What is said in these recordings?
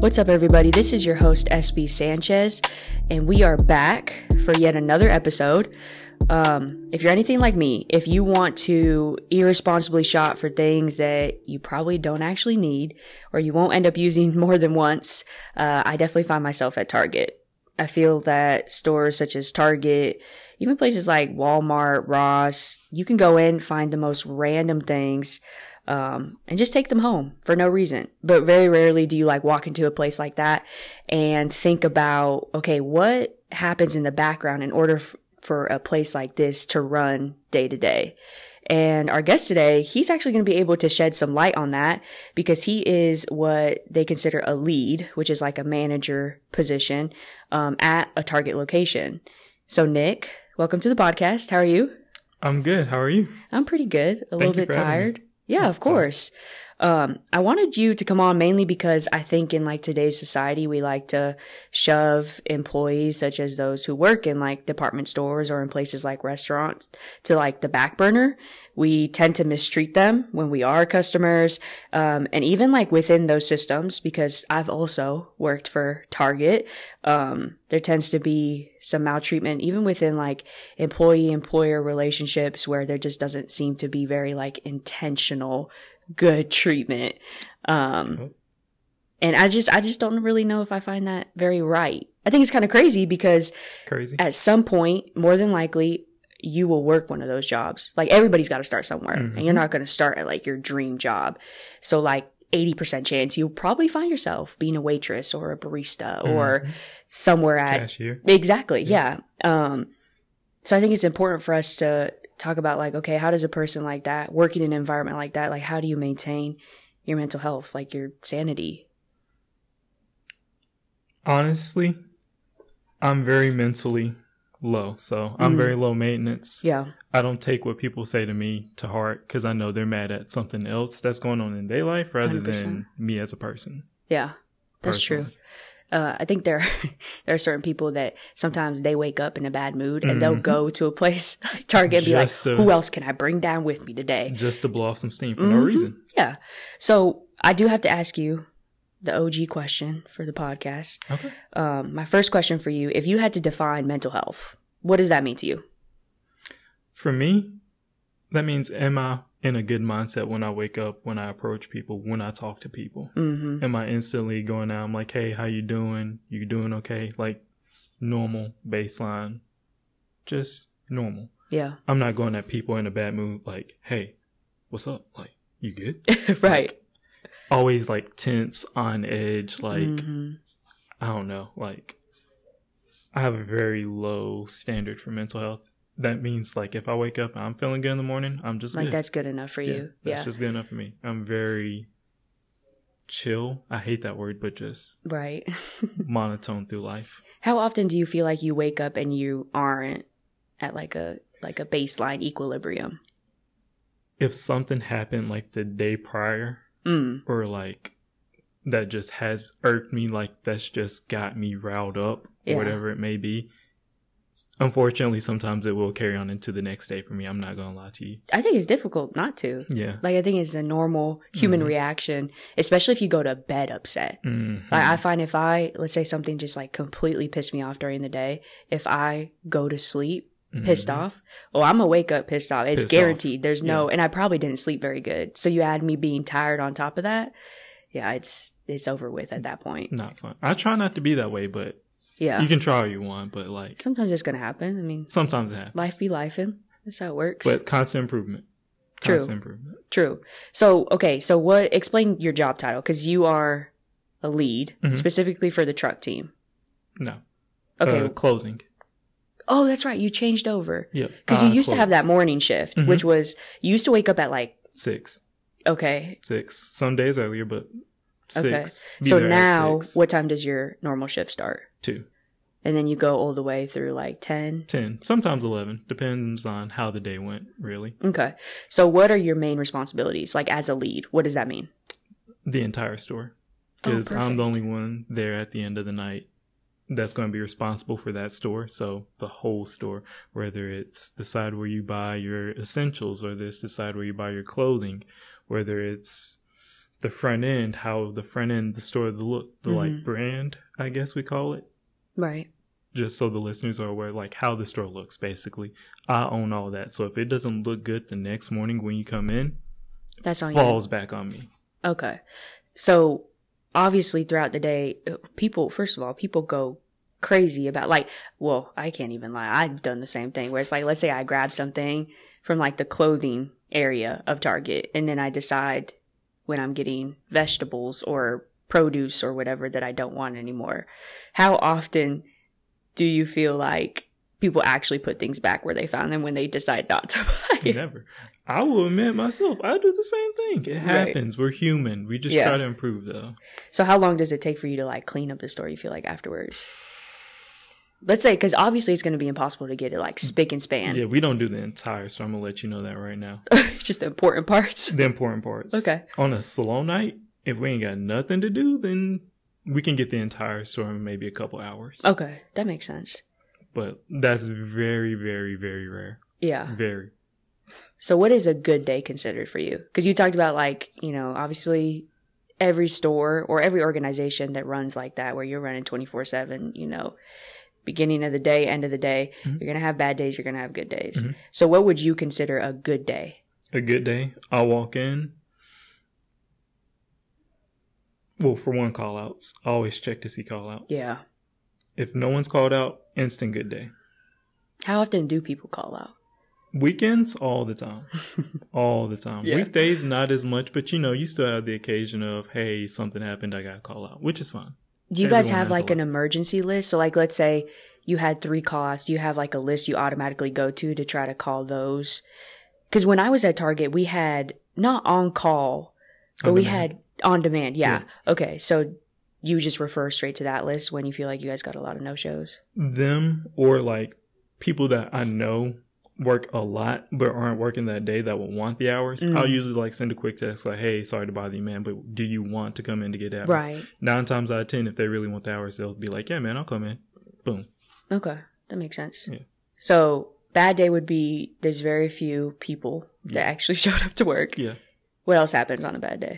What's up, everybody? This is your host, SB Sanchez, and we are back for yet another episode. If you're anything like me, if you want to irresponsibly shop for things that you probably don't actually need, or you won't end up using more than once, I definitely find myself at Target. I feel that stores such as Target, even places like Walmart, Ross, you can go in, find the most random things, and just take them home for no reason. But very rarely do you walk into a place like that and think about, okay, what happens in the background in order for a place like this to run day to day. And our guest today, he's actually going to be able to shed some light on that because he is what they consider a lead, which is like a manager position, at a Target location. So Nick, welcome to the podcast. How are you? I'm good. How are you? I'm pretty good. A little bit tired. Yeah, of course. I wanted you to come on mainly because I think in today's society, we like to shove employees such as those who work in department stores or in places like restaurants to the back burner. We tend to mistreat them when we are customers. And even within those systems, because I've also worked for Target, there tends to be some maltreatment even within employee-employer relationships where there just doesn't seem to be very intentional good treatment. And I just don't really know if I find that very right. I think it's kind of crazy because at some point, more than likely, you will work one of those jobs. Everybody's got to start somewhere, and you're not going to start at your dream job. So 80% chance you'll probably find yourself being a waitress or a barista or somewhere at cashier. Exactly. Yeah. So I think it's important for us to talk about okay, how does a person like that working in an environment like that, how do you maintain your mental health, your sanity? Honestly, I'm very mentally low, so I'm very low maintenance. Yeah. I don't take what people say to me to heart because I know they're mad at something else that's going on in their life rather 100%. Than me as a person. Yeah, that's true. I think there are certain people that sometimes they wake up in a bad mood and they'll go to a place like Target and be who else can I bring down with me today? Just to blow off some steam for no reason. Yeah. So I do have to ask you the OG question for the podcast. Okay. My first question for you, if you had to define mental health, what does that mean to you? For me, that means am I in a good mindset when I wake up, when I approach people, when I talk to people? Am I instantly going out? I'm like, hey, how you doing? You doing okay? Normal baseline, just normal. Yeah. I'm not going at people in a bad mood. Hey, what's up? You good? Right. Always tense, on edge. I don't know. I have a very low standard for mental health. That means if I wake up and I'm feeling good in the morning, I'm just good. That's good enough for you. Yeah. That's just good enough for me. I'm very chill. I hate that word, but just right. monotone through life. How often do you feel you wake up and you aren't at a baseline equilibrium? If something happened the day prior or that just has irked me, that's just got me riled up or whatever it may be. Unfortunately, sometimes it will carry on into the next day for me. I'm not going to lie to you. I think it's difficult not to. Yeah. I think it's a normal human reaction, especially if you go to bed upset. I find if let's say something just completely pissed me off during the day, if I go to sleep pissed off, I'm going to wake up pissed off. It's pissed guaranteed. Off. There's no, and I probably didn't sleep very good. So you add me being tired on top of that. Yeah, it's over with at that point. Not fun. I try not to be that way, but yeah, you can try all you want, but sometimes it's gonna happen. I mean, sometimes it happens. Life be lifing. That's how it works. But constant improvement. True. So explain your job title because you are a lead specifically for the truck team. No. Okay. Closing. Oh, that's right. You changed over. Yeah. Because you used to have that morning shift, which was you used to wake up at 6. Okay. 6. Some days earlier, but 6. Okay. So now, what time does your normal shift start? 2. And then you go all the way through 10? 10. Sometimes 11. Depends on how the day went, really. Okay. So what are your main responsibilities? As a lead, what does that mean? The entire store. Because I'm the only one there at the end of the night that's going to be responsible for that store. So the whole store, whether it's the side where you buy your essentials, whether it's the side where you buy your clothing, whether it's the front end, how the front end, the store, the look, the like brand, I guess we call it. Right. Just so the listeners are aware, like how the store looks, basically. I own all that. So if it doesn't look good the next morning when you come in, that's on falls back on me. Okay. So obviously throughout the day, people go crazy about like, well, I can't even lie. I've done the same thing where it's like, let's say I grab something from like the clothing area of Target and then I decide when I'm getting vegetables or produce or whatever that I don't want anymore. How often do you feel like people actually put things back where they found them when they decide not to buy it? Never. I will admit myself, I do the same thing. It happens. Right. We're human. We just try to improve though. So how long does it take for you to like clean up the store, you feel like, afterwards? Let's say, because obviously it's going to be impossible to get it like spick and span. Yeah, we don't do the entire store. I'm going to let you know that right now. Just the important parts? The important parts. Okay. On a slow night, if we ain't got nothing to do, then we can get the entire store in maybe a couple hours. Okay, that makes sense. But that's very, very, very rare. Yeah. Very. So what is a good day considered for you? Because you talked about like, you know, obviously every store or every organization that runs like that, where you're running 24/7, you know, beginning of the day, end of the day, you're going to have bad days, you're going to have good days. So what would you consider a good day? A good day? I'll walk in. Well, for one, call outs. I always check to see call outs. Yeah. If no one's called out, instant good day. How often do people call out? Weekends, all the time. All the time. Yeah. Weekdays, not as much, but you know, you still have the occasion of, hey, something happened, I got to call out, which is fine. Do you guys have like an emergency list? So like, let's say you had 3 costs. Do you have like a list you automatically go to try to call those? Because when I was at Target, we had not on call, but we had on demand. Yeah. Okay. So you just refer straight to that list when you feel like you guys got a lot of no-shows? Them or like people that I know work a lot but aren't working that day that will want the hours. I'll usually like send a quick text like, hey, sorry to bother you, man, but do you want to come in to get hours? Right. 9 times out of 10, if they really want the hours, they'll be like, yeah, man, I'll come in. Boom. Okay. That makes sense. Yeah. So bad day would be there's very few people that actually showed up to work. Yeah. What else happens on a bad day?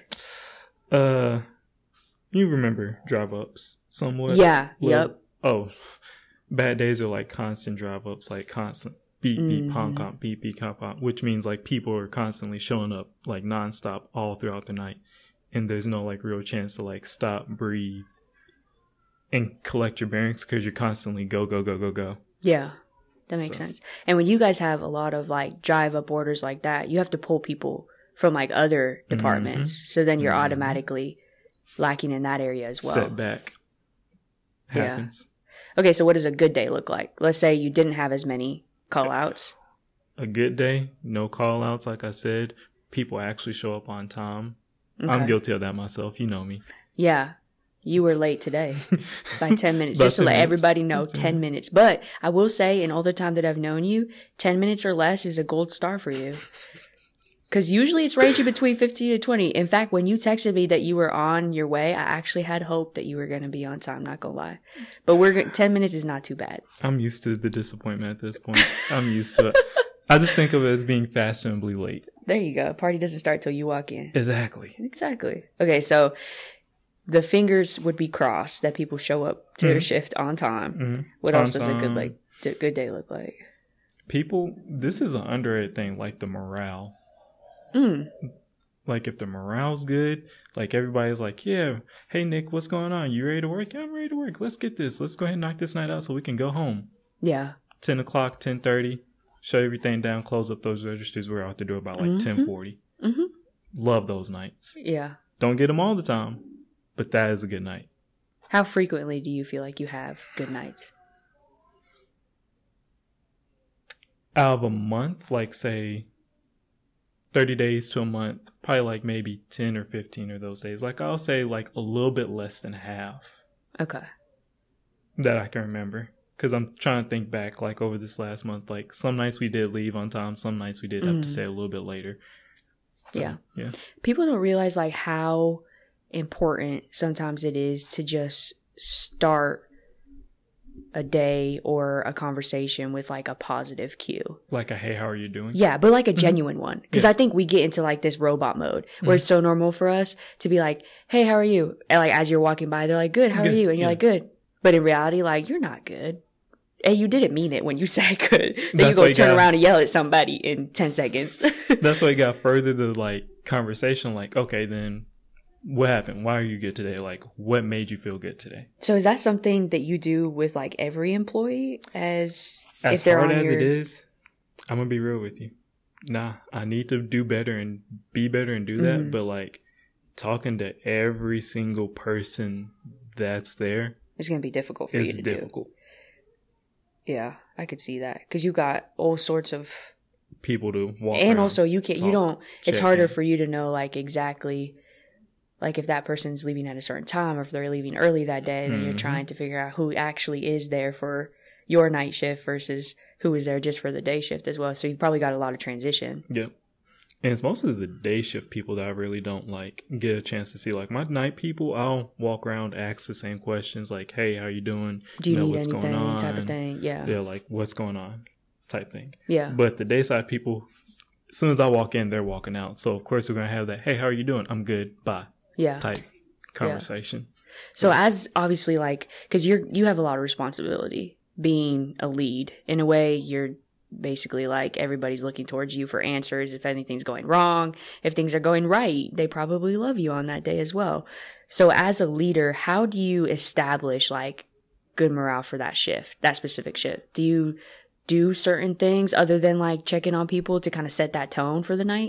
You remember drive ups somewhat? Yeah. Well, yep. Oh, bad days are like constant drive ups, like constant beep, beep, honk, honk, beep, beep, honk, honk, which means like people are constantly showing up like nonstop all throughout the night. And there's no like real chance to like stop, breathe, and collect your bearings because you're constantly go, go, go, go, go. Yeah. That makes sense. And when you guys have a lot of like drive up orders like that, you have to pull people from like other departments. So then you're automatically lacking in that area as well. Setback happens. Yeah. Okay, so what does a good day look like? Let's say you didn't have as many call outs. A good day, no call outs, like I said. People actually show up on time. Okay. I'm guilty of that myself. You know me. Yeah. You were late today by 10 minutes. Just to let everybody know, 10 minutes. But I will say, in all the time that I've known you, 10 minutes or less is a gold star for you. Because usually it's ranging between 15 to 20. In fact, when you texted me that you were on your way, I actually had hope that you were going to be on time, not going to lie. But 10 minutes is not too bad. I'm used to the disappointment at this point. I'm used to it. I just think of it as being fashionably late. There you go. Party doesn't start till you walk in. Exactly. Okay, so the fingers would be crossed that people show up to their shift on time. What else does a good day look like? People, this is an underrated thing, like the morale. Like if the morale's good, like everybody's like, yeah, hey Nick, what's going on? You ready to work? Yeah, I'm ready to work. Let's get this. Let's go ahead and knock this night out so we can go home. Yeah. 10 o'clock, 10:30, shut everything down, close up those registers. We're out the door about like 10:40. Love those nights. Yeah. Don't get them all the time, but that is a good night. How frequently do you feel like you have good nights? Out of a month, like say 30 days to a month, probably like maybe 10 or 15 of those days. Like I'll say like a little bit less than half. Okay. That I can remember. Because I'm trying to think back like over this last month. Like some nights we did leave on time. Some nights we did have to stay a little bit later. So, yeah. People don't realize like how important sometimes it is to just start a day or a conversation with like a positive cue. Like a, hey, how are you doing? Yeah, but like a genuine one. Because I think we get into like this robot mode where it's so normal for us to be like, hey, how are you? And like as you're walking by, they're like, good, how are you? And you're like, good. But in reality, like, you're not good. And you didn't mean it when you said good. Then you go turn around and yell at somebody in 10 seconds. That's why you got further the like conversation, like, okay, then what happened? Why are you good today? Like, what made you feel good today? So is that something that you do with like every employee as if they're hard on as it is? I'm gonna be real with you. Nah, I need to do better and be better and do that. But like talking to every single person that's there, it's gonna be difficult for you to do. It's difficult. Yeah, I could see that because you got all sorts of people to walk and around, also you don't. It's harder for you to know like exactly. Like if that person's leaving at a certain time or if they're leaving early that day, then you're trying to figure out who actually is there for your night shift versus who is there just for the day shift as well. So you probably got a lot of transition. Yep. And it's mostly the day shift people that I really don't like get a chance to see. Like my night people, I'll walk around, ask the same questions like, hey, how you doing? Do you need what's anything going on? Type of thing. Yeah. Yeah, like what's going on type thing. Yeah. But the day side people, as soon as I walk in, they're walking out. So of course we're going to have that, hey, how are you doing? I'm good. Bye. Yeah. Type conversation. Yeah. So as obviously like, cause you have a lot of responsibility being a lead. In a way, you're basically like everybody's looking towards you for answers. If anything's going wrong, if things are going right, they probably love you on that day as well. So as a leader, how do you establish like good morale for that shift, that specific shift? Do you do certain things other than like checking on people to kind of set that tone for the night?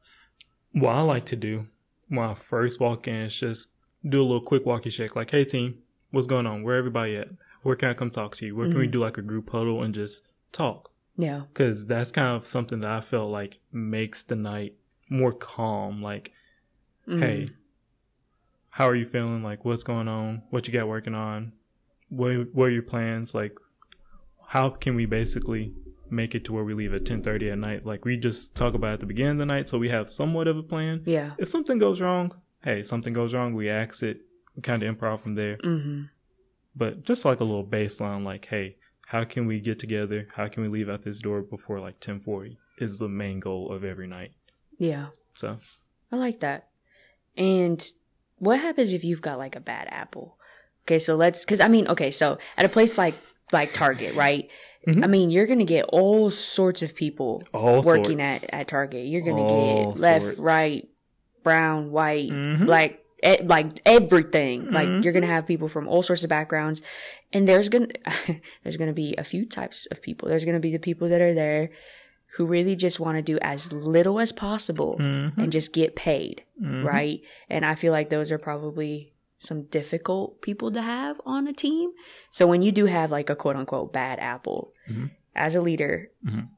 What I like to do when I first walk in is just do a little quick walkie check. Like, hey team, what's going on? Where everybody at? Where can I come talk to you? Where can we do like a group huddle and just talk? Yeah. Because that's kind of something that I felt like makes the night more calm. Like, hey, how are you feeling? Like, what's going on? What you got working on? What are your plans? Like, how can we basically make it to where we leave at 10:30 at night? Like, we just talk about it at the beginning of the night so we have somewhat of a plan. Yeah. If something goes wrong, hey, something goes wrong, we ask it. We kind of improv from there. But just like a little baseline, like, hey, how can we get together? How can we leave out this door before like 10:40 is the main goal of every night. Yeah. So. I like that. And what happens if you've got like a bad apple? Okay, so so at a place like Target, right? I mean, you're going to get all sorts of people working at Target. You're going to get left, right, brown, white, black, like everything. Like you're going to have people from all sorts of backgrounds. And there's going to be a few types of people. There's going to be the people that are there who really just want to do as little as possible and just get paid, right? And I feel like those are probably some difficult people to have on a team. So when you do have like a quote unquote bad apple, as a leader,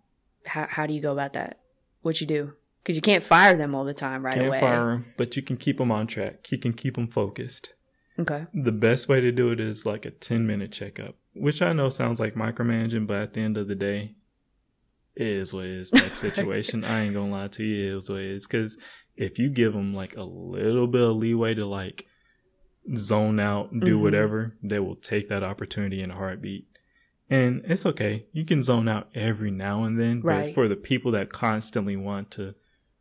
how do you go about that? What you do? Because you can't fire them all the time away. Can't fire them, but you can keep them on track. You can keep them focused. Okay. The best way to do it is like a 10-minute checkup, which I know sounds like micromanaging, but at the end of the day, it is what it is type situation. I ain't gonna lie to you, it is what it is. Because if you give them like a little bit of leeway to like zone out, do whatever, they will take that opportunity in a heartbeat. And it's okay. You can zone out every now and then, but for the people that constantly want to,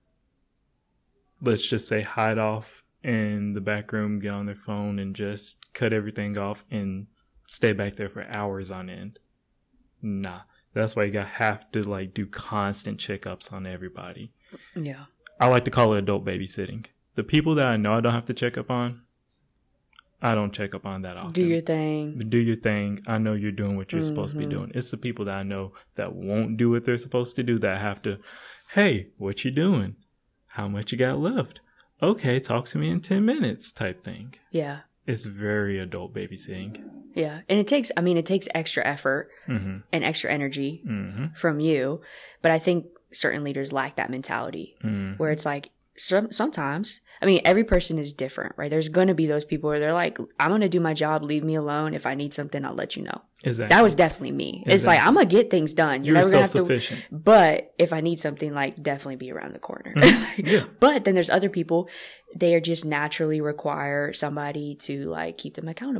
let's just say, hide off in the back room, get on their phone and just cut everything off and stay back there for hours on end. Nah. That's why you have to like do constant checkups on everybody. Yeah. I like to call it adult babysitting. The people that I know I don't have to check up on, I don't check up on that often. Do your thing. Do your thing. I know you're doing what you're supposed to be doing. It's the people that I know that won't do what they're supposed to do that have to, hey, what you doing? How much you got left? Okay, talk to me in 10 minutes type thing. Yeah. It's very adult babysitting. Yeah. And it takes extra effort and extra energy from you. But I think certain leaders lack that mentality where it's like, sometimes, I mean, every person is different, right? There's going to be those people where they're like, I'm going to do my job. Leave me alone. If I need something, I'll let you know. Exactly. That was definitely me. Exactly. It's like, I'm going to get things done. You're self-sufficient. But if I need something, like, definitely be around the corner. Yeah. But then there's other people, they are just naturally require somebody to like keep them accountable.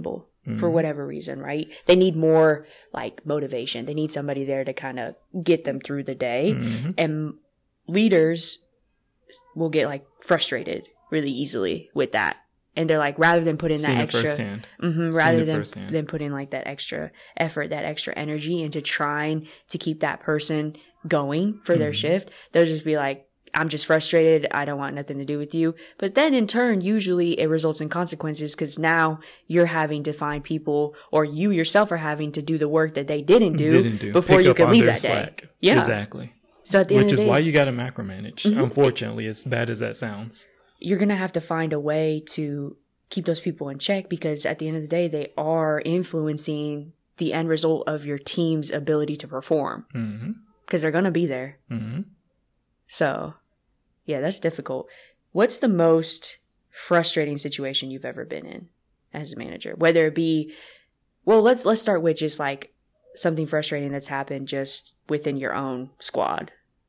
for whatever reason, right? They need more like motivation. They need somebody there to kind of get them through the day. And leaders will get like frustrated really easily with that. And they're like, rather than put in that extra, rather than put in like that extra effort, that extra energy into trying to keep that person going for their shift, they'll just be like, I'm just frustrated. I don't want nothing to do with you. But then in turn, usually it results in consequences because now you're having to find people, or you yourself are having to do the work that they didn't do before you could leave that slack day. Yeah, exactly. So at the end of the day, which is why you got to macromanage. Unfortunately, as bad as that sounds, you're going to have to find a way to keep those people in check, because at the end of the day, they are influencing the end result of your team's ability to perform, because they're going to be there. So yeah, that's difficult. What's the most frustrating situation you've ever been in as a manager? Whether it be, well, let's start with just like something frustrating that's happened just within your own squad.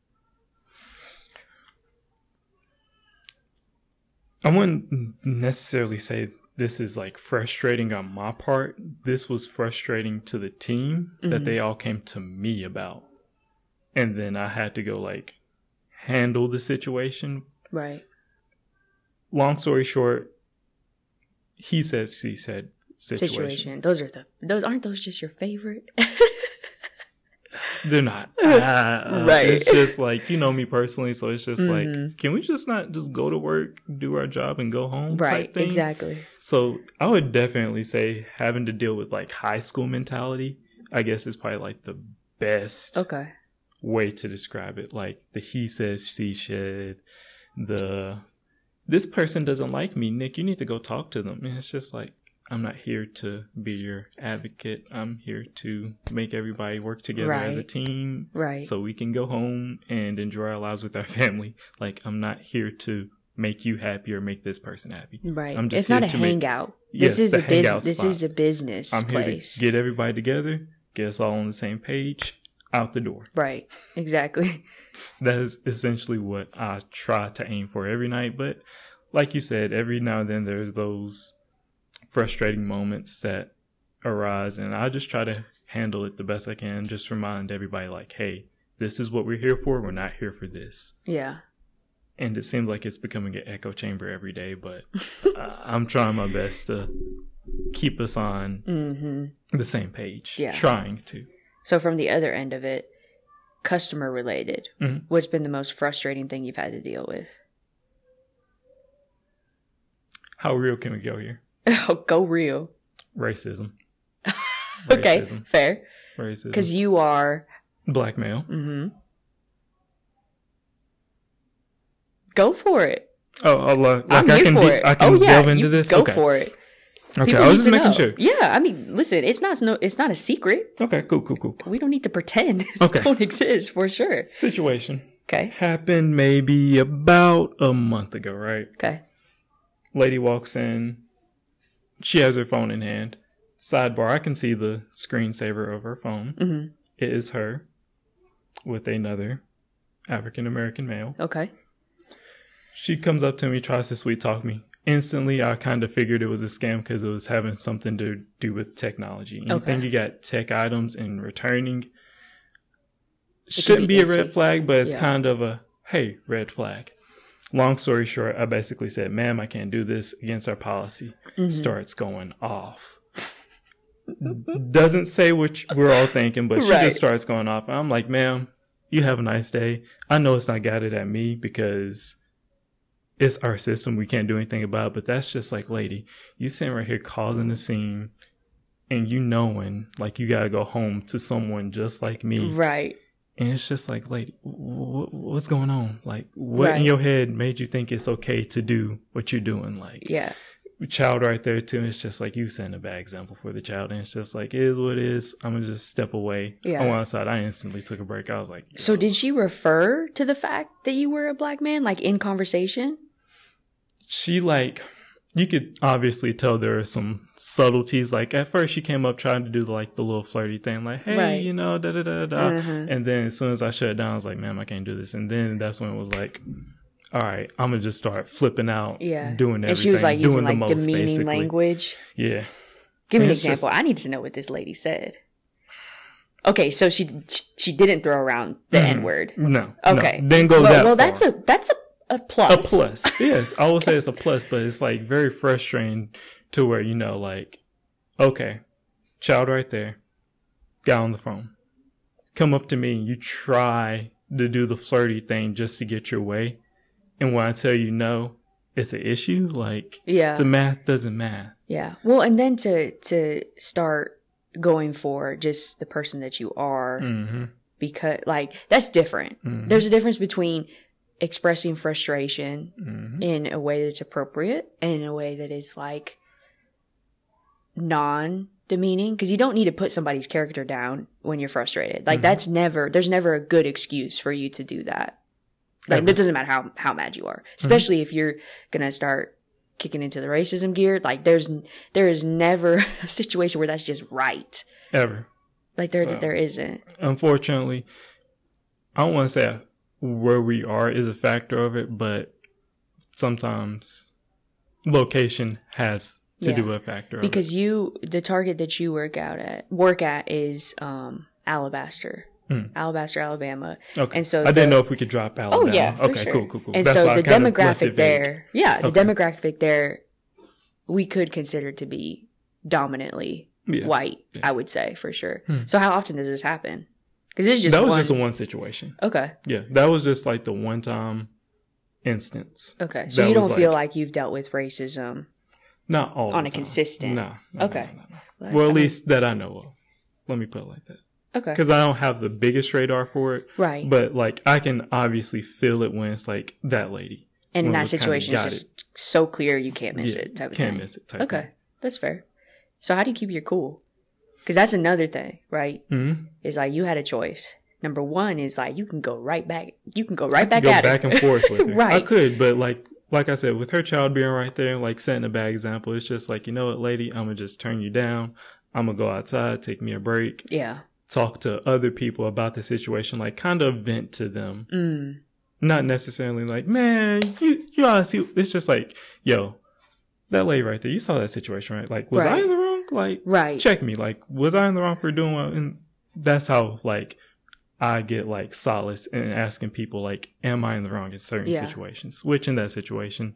I wouldn't necessarily say this is like frustrating on my part. This was frustrating to the team that they all came to me about. And then I had to go like handle the situation. Right. Long story short, he said, she said situation. Those aren't those just your favorite? They're not. Right. It's just like, you know me personally, so it's just like, can we just not just go to work, do our job, and go home? Right, type thing? Exactly. So I would definitely say having to deal with like high school mentality, I guess, is probably like the best way to describe it. Like the he says, she said, this person doesn't like me, Nick, you need to go talk to them. And it's just like, I'm not here to be your advocate. I'm here to make everybody work together as a team. Right. So we can go home and enjoy our lives with our family. Like, I'm not here to make you happy or make this person happy. Right. I'm just it's not a hangout. This is a business. This is a business I'm place. Here to get everybody together, get us all on the same page, out the door. Right. Exactly. That is essentially what I try to aim for every night. But like you said, every now and then there's those frustrating moments that arise, and I just try to handle it the best I can. Just remind everybody like, hey, this is what we're here for. We're not here for this. Yeah. And it seems like it's becoming an echo chamber every day, but I'm trying my best to keep us on the same page. Yeah. Trying to. So from the other end of it, customer related, what's been the most frustrating thing you've had to deal with? How real can we go here? Oh, go real. Racism. Okay, Racism. Fair. Racism. Because you are black male. Go for it. Oh, like I'm here for it. I can delve into this. Go for it. Okay, people I was just making sure. Yeah, I mean, listen, it's not a secret. Okay, cool. We don't need to pretend it don't exist for sure. Situation. Okay. Happened maybe about a month ago, right? Okay. Lady walks in. She has her phone in hand. Sidebar, I can see the screensaver of her phone. It is her with another African-American male. Okay. She comes up to me, tries to sweet talk me. Instantly, I kind of figured it was a scam because it was having something to do with technology. Anything you got tech items and returning shouldn't be a red flag, but it's kind of a, hey, red flag. Long story short, I basically said, ma'am, I can't do this against our policy. Starts going off. Doesn't say what we're all thinking, but she just starts going off. I'm like, ma'am, you have a nice day. I know it's not guided at me because it's our system. We can't do anything about it, but that's just like, lady, you sitting right here causing a scene and you knowing like you got to go home to someone just like me. Right. And it's just like, lady, what's going on? Like, what in your head made you think it's okay to do what you're doing? Like, child right there too. It's just like you send a bad example for the child, and it's just like, it is what it is. I'm gonna just step away. I went outside. I instantly took a break. I was like, so did she refer to the fact that you were a black man, like in conversation? She you could obviously tell there are some subtleties. Like at first she came up trying to do like the little flirty thing, like, hey, you know, da-da-da-da. And then as soon as I shut it down, I was like, ma'am, I can't do this. And then that's when it was like, all right, I'm going to just start flipping out, doing everything. And she was like using like demeaning language. Yeah. Give me an example. I need to know what this lady said. Okay, so she didn't throw around the N-word. No. Okay. No, didn't go that far. Well, that's a plus. A plus. Yes, I would say it's a plus, but it's like very frustrating to where, like, okay, child right there, got on the phone, come up to me and you try to do the flirty thing just to get your way. And when I tell you no, it's an issue. Like, the math doesn't math. Yeah. Well, and then to start going for just the person that you are, because like that's different. There's a difference between expressing frustration in a way that's appropriate and in a way that is like non-demeaning, because you don't need to put somebody's character down when you're frustrated. Like there's never a good excuse for you to do that. Like it doesn't matter how mad you are, especially if you're gonna start kicking into the racism gear. Like there is never a situation where that's just right. Ever. Like there isn't. Unfortunately, I don't want to say where we are is a factor of it, but sometimes location has to do a factor of it. Because the target that you work at is Alabaster, Alabama. Okay. And so I didn't know if we could drop Alabama. Oh yeah, okay, sure. Cool. And that's so the demographic there, the demographic there, we could consider to be dominantly white. I would say for sure. So how often does this happen? Because this is just just a one situation. Okay. Yeah, that was just like the one time instance. Okay, so you don't feel like you've dealt with racism. Not all on the a time. Consistent. No. Okay. Well, at least that I know of. Let me put it like that. Okay. Because I don't have the biggest radar for it. Right. But like I can obviously feel it when it's like that lady. And in that situation, it's just so clear you can't miss it. Type of can't thing. miss it. Type okay, thing. That's fair. So how do you keep your cool? Because that's another thing, right? Mm-hmm. Is like you had a choice. Number one is like you can go right back. You can go right back at it. Go back and forth with her. Right. I could, but like I said, with her child being right there, like setting a bad example, it's just like, you know what, lady, I'm going to just turn you down. I'm going to go outside, take me a break. Yeah. Talk to other people about the situation, like kind of vent to them. Not necessarily like, man, you ought to see. It's just like, yo, that lady right there, you saw that situation, right? Like, was I in the wrong? Like, check me. Like, was I in the wrong for doing what? And that's how, like, I get like solace in asking people like, am I in the wrong in certain situations? Which in that situation,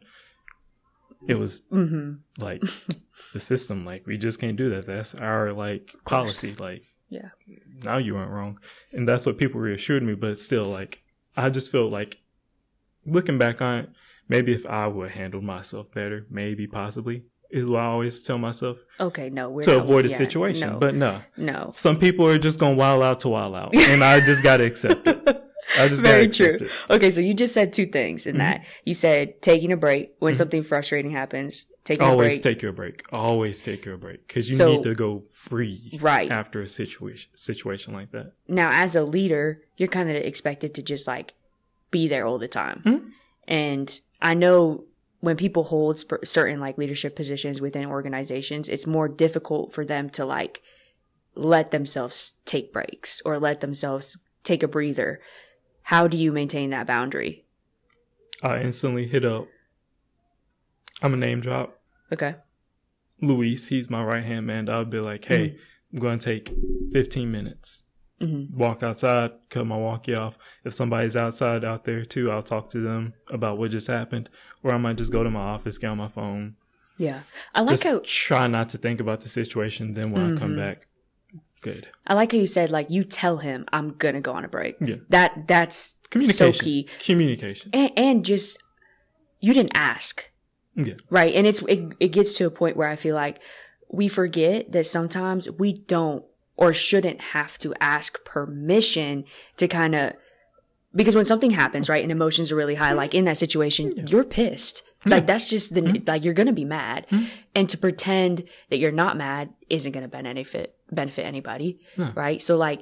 it was like the system, like we just can't do that. That's our like policy. Like, now you weren't wrong. And that's what people reassured me. But still, like, I just feel like looking back on it, maybe if I would have handled myself better, maybe possibly is what I always tell myself. Okay, no, we're to not, avoid a situation. No, but no. Some people are just gonna wild out to wild out, and I just gotta accept it. I just very gotta accept true. It. Okay, so you just said two things in that. You said taking a break when something frustrating happens. Always take your break. Always take your break because you need to go breathe after a situation like that. Now, as a leader, you're kind of expected to just like be there all the time, and I know. When people hold certain like leadership positions within organizations, it's more difficult for them to like let themselves take breaks or let themselves take a breather. How do you maintain that boundary? I instantly hit up. I'm a name drop. Okay. Luis, he's my right hand man. I'll be like, hey, I'm going to take 15 minutes. Walk outside, cut my walkie off. If somebody's outside out there too, I'll talk to them about what just happened. Or I might just go to my office, get on my phone. Yeah. I like how try not to think about the situation. Then when I come back, good. I like how you said, like, you tell him I'm going to go on a break. Yeah. That's so key. Communication. And just, you didn't ask. Yeah. Right. And it gets to a point where I feel like we forget that sometimes we don't or shouldn't have to ask permission to kind of, because when something happens, right, and emotions are really high, like in that situation, you're pissed. Like that's just like you're going to be mad. And to pretend that you're not mad isn't going to benefit anybody. Right. So like,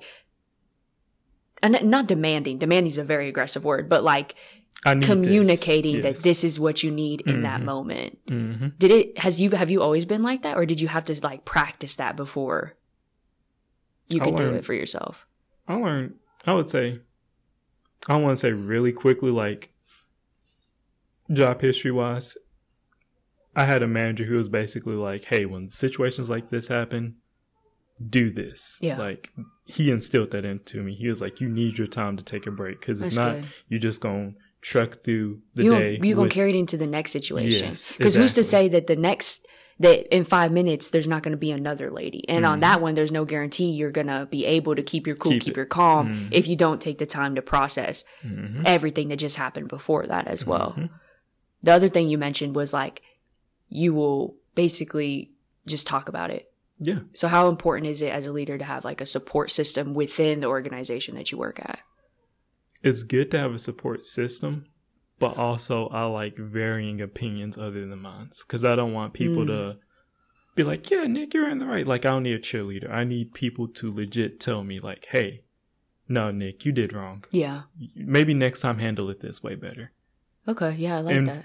and not demanding is a very aggressive word, but like communicating that this is what you need in that moment. Have you always been like that, or did you have to like practice that before you could do it for yourself? I learned, I would say, I don't want to say really quickly, like job history wise, I had a manager who was basically like, hey, when situations like this happen, do this. Yeah. Like, he instilled that into me. He was like, you need your time to take a break. Because if not, you're just going to truck through the day. You're going to carry it into the next situation. Yes, because who's to say that that in 5 minutes, there's not going to be another lady. And on that one, there's no guarantee you're going to be able to keep your cool, keep your calm if you don't take the time to process everything that just happened before that as well. The other thing you mentioned was like, you will basically just talk about it. Yeah. So how important is it as a leader to have like a support system within the organization that you work at? It's good to have a support system, but also I like varying opinions other than mine. Because I don't want people to be like, yeah, Nick, you're in the right. Like, I don't need a cheerleader. I need people to legit tell me like, hey, no, Nick, you did wrong. Yeah. Maybe next time handle it this way better. Okay. Yeah, I like that.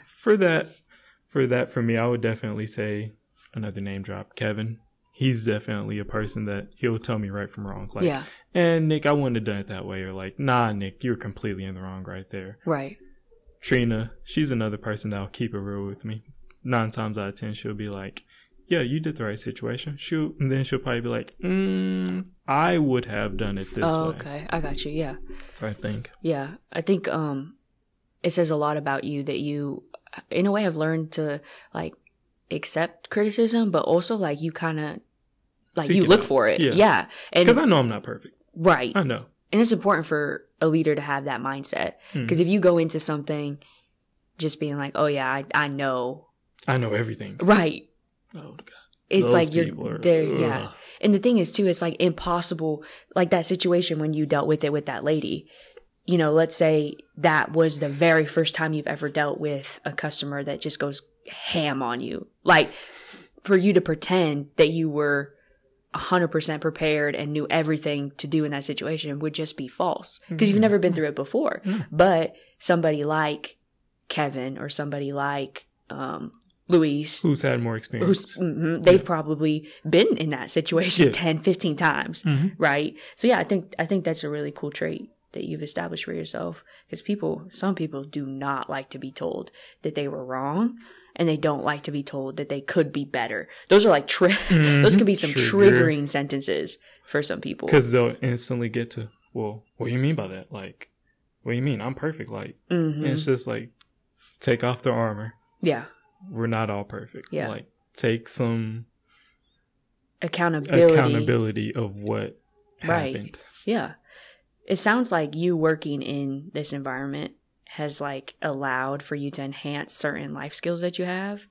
For me, I would definitely say another name drop, Kevin. He's definitely a person that he'll tell me right from wrong. Like, yeah. And Nick, I wouldn't have done it that way. Or like, nah, Nick, you're completely in the wrong right there. Right. Trina, she's another person that'll keep it real with me. 9 times out of 10, she'll be like, yeah, you did the right situation. And then she'll probably be like, I would have done it this way. Okay. I got you. Yeah. I think. Yeah. I think, it says a lot about you that you, in a way, have learned to like accept criticism, but also like you kind of like you look for it. Yeah. And because I know I'm not perfect. Right. I know. And it's important for a leader to have that mindset. Because if you go into something just being like, oh yeah, I know. I know everything. Right. Oh God. It's Those like you're there. Yeah. And the thing is too, it's like impossible, like that situation when you dealt with it with that lady. You know, let's say that was the very first time you've ever dealt with a customer that just goes ham on you. Like, for you to pretend that you were 100% prepared and knew everything to do in that situation would just be false. Because you've never been through it before. But somebody like Kevin or somebody like Luis, who's had more experience, they've probably been in that situation 10, 15 times. Right? So yeah, I think that's a really cool trait that you've established for yourself. Because some people do not like to be told that they were wrong, and they don't like to be told that they could be better. Those are like those could be some triggering sentences for some people. Because they'll instantly get to, well, what do you mean by that? Like, what do you mean? I'm perfect. Like, and it's just like, take off the armor. Yeah. We're not all perfect. Yeah. Like, take some accountability of what happened. Yeah. It sounds like you working in this environment has like allowed for you to enhance certain life skills that you have.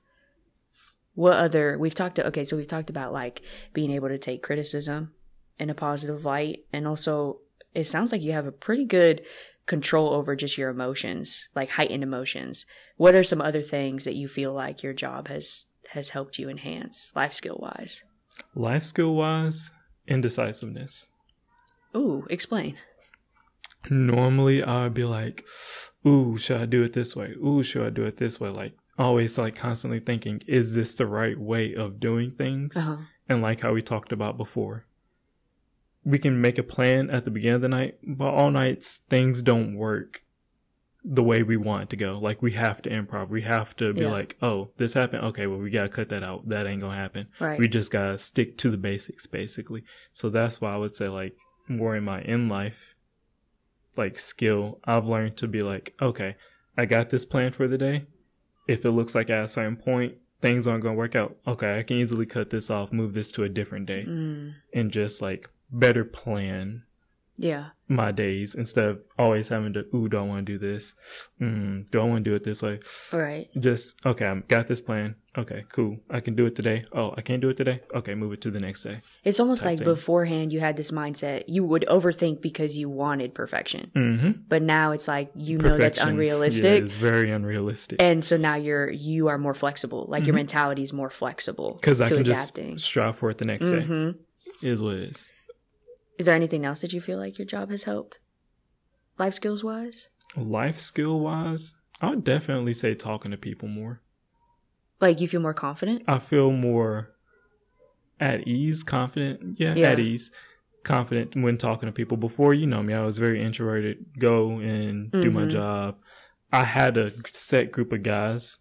We've talked about like being able to take criticism in a positive light. And also it sounds like you have a pretty good control over just your emotions, like heightened emotions. What are some other things that you feel like your job has helped you enhance life skill wise? Life skill wise, indecisiveness. Ooh, explain. Normally I would be like, ooh, should I do it this way? Ooh, should I do it this way? Like always like constantly thinking, is this the right way of doing things? And like how we talked about before, we can make a plan at the beginning of the night, but all nights things don't work the way we want it to go. Like we have to improv. We have to be like, oh, this happened. Okay, well, we got to cut that out. That ain't going to happen. Right. We just got to stick to the basics basically. So that's why I would say like more in my in-life like skill, I've learned to be like, okay, I got this plan for the day. If it looks like at a certain point, things aren't going to work out. Okay, I can easily cut this off, move this to a different day and just like better plan my days instead of always having to, ooh, do I want to do this? Do I want to do it this way? Right. Just, okay, I got this plan. Okay, cool. I can do it today. Oh, I can't do it today? Okay, move it to the next day. It's almost like beforehand you had this mindset. You would overthink because you wanted perfection. But now it's like, you know that's unrealistic. Yeah, it's very unrealistic. And so now you are more flexible. Like your mentality is more flexible because I can adapting. Just strive for it the next day. It is what it is. Is there anything else that you feel like your job has helped? Life skills wise? Life skill wise, I would definitely say talking to people more. Like you feel more confident? I feel more at ease, confident. Yeah, at ease. Confident when talking to people. Before, you know me, I was very introverted. Go and do my job. I had a set group of guys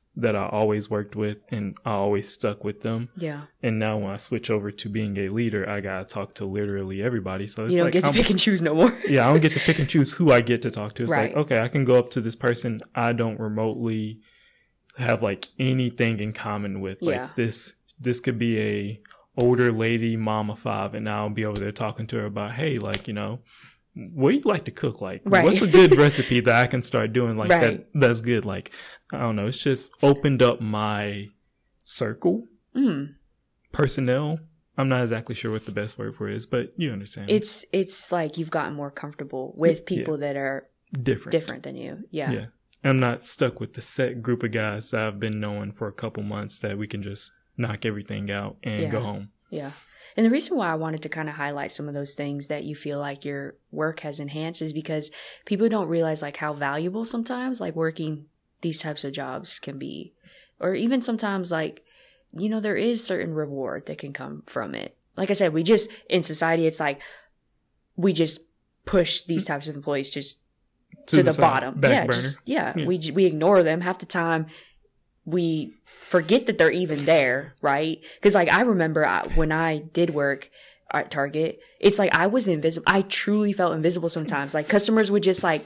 that I always worked with and I always stuck with them. Yeah. And now when I switch over to being a leader, I got to talk to literally everybody. So it's you don't like, get to pick and choose no more. Yeah, I don't get to pick and choose who I get to talk to. It's right. like, okay, I can go up to this person I don't remotely have like anything in common with. Yeah. Like this could be a older lady, mom of 5, and I'll be over there talking to her about, hey, like, you know, what do you like to cook? Like, right. what's a good recipe that I can start doing? Like right. that's good. Like, I don't know. It's just opened up my circle, personnel. I'm not exactly sure what the best word for it is, but you understand. It's like you've gotten more comfortable with people that are different than you. Yeah. Yeah. I'm not stuck with the set group of guys that I've been knowing for a couple months that we can just knock everything out and go home. Yeah. And the reason why I wanted to kind of highlight some of those things that you feel like your work has enhanced is because people don't realize like how valuable sometimes like working these types of jobs can be. Or even sometimes like, you know, there is certain reward that can come from it. Like I said, in society, it's like we just push these types of employees just to the bottom. Yeah. We ignore them half the time. We forget that they're even there, right? Because like I remember when I did work at Target, it's like I was invisible. I truly felt invisible sometimes. Like customers would just like